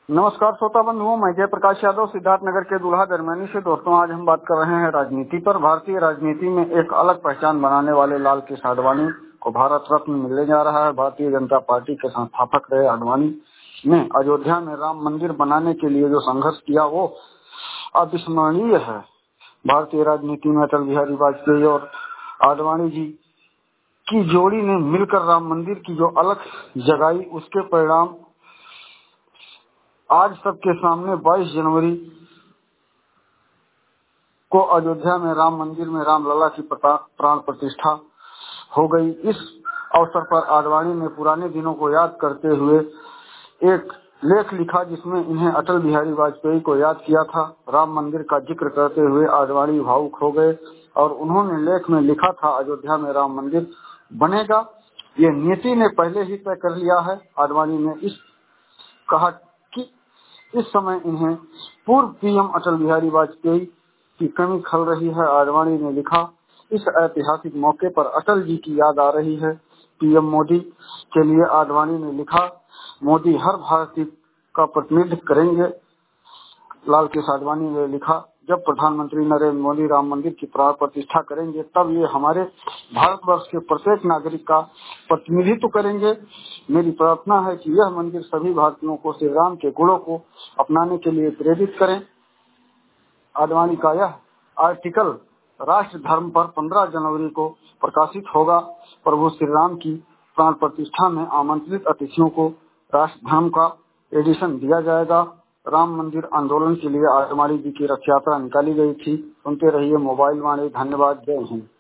नमस्कार श्रोता बंधुओं, मैं जयप्रकाश यादव सिद्धार्थनगर के दूल्हा दरमियानी से। दोस्तों, आज हम बात कर रहे हैं राजनीति पर। भारतीय राजनीति में एक अलग पहचान बनाने वाले लाल कृष्ण आडवाणी को भारत रत्न मिलने जा रहा है। भारतीय जनता पार्टी के संस्थापक रहे आडवाणी ने अयोध्या में राम मंदिर बनाने के लिए जो संघर्ष किया वो अविस्मरणीय है। भारतीय राजनीति में अटल बिहारी वाजपेयी और आडवाणी जी की जोड़ी ने मिलकर राम मंदिर की जो अलग जगाई, उसके परिणाम आज सबके सामने 22 जनवरी को अयोध्या में राम मंदिर में रामलला की प्राण प्रतिष्ठा हो गई। इस अवसर पर आडवाणी ने पुराने दिनों को याद करते हुए एक लेख लिखा, जिसमें इन्हें अटल बिहारी वाजपेयी को याद किया था। राम मंदिर का जिक्र करते हुए आडवाणी भावुक हो गए और उन्होंने लेख में लिखा था, अयोध्या में राम मंदिर बनेगा, ये नीति ने पहले ही तय कर लिया है। आडवाणी ने इस कहा कि इस समय इन्हें पूर्व पीएम अटल बिहारी वाजपेयी की कमी खल रही है। आडवाणी ने लिखा, इस ऐतिहासिक मौके पर अटल जी की याद आ रही है। पीएम मोदी के लिए आडवाणी ने लिखा, मोदी हर भारतीय का प्रतिनिधित्व करेंगे। लाल कृष्ण आडवाणी ने लिखा, जब प्रधानमंत्री नरेंद्र मोदी राम मंदिर की प्राण प्रतिष्ठा करेंगे, तब ये हमारे भारतवर्ष के प्रत्येक नागरिक का प्रतिनिधित्व करेंगे। मेरी प्रार्थना है कि यह मंदिर सभी भारतीयों को श्री राम के गुणों को अपनाने के लिए प्रेरित करें। आडवाणी का यह आर्टिकल राष्ट्र धर्म पर 15 जनवरी को प्रकाशित होगा। प्रभु श्री राम की प्राण प्रतिष्ठा में आमंत्रित अतिथियों को राष्ट्र धर्म का एडिशन दिया जाएगा। राम मंदिर आंदोलन के लिए आडवाणी जी की रथ यात्रा निकाली गई थी। सुनते रहिए मोबाइल वाणी। धन्यवाद। जय हिंद।